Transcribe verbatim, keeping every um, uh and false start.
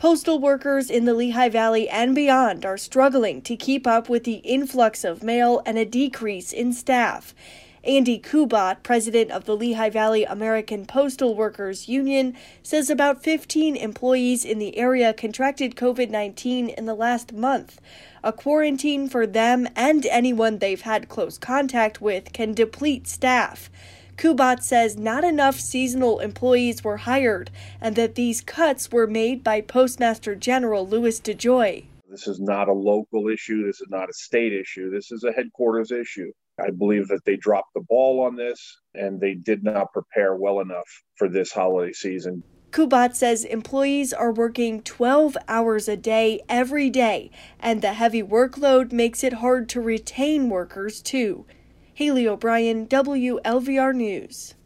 Postal workers in the Lehigh Valley and beyond are struggling to keep up with the influx of mail and a decrease in staff. Andy Kubat, president of the Lehigh Valley American Postal Workers Union, says about fifteen employees in the area contracted COVID nineteen in the last month. A quarantine for them and anyone they've had close contact with can deplete staff. Kubat says not enough seasonal employees were hired and that these cuts were made by Postmaster General Louis DeJoy. This is not a local issue. This is not a state issue. This is a headquarters issue. I believe that they dropped the ball on this and they did not prepare well enough for this holiday season. Kubat says employees are working twelve hours a day every day, and the heavy workload makes it hard to retain workers too. Haley O'Brien, W L V R News.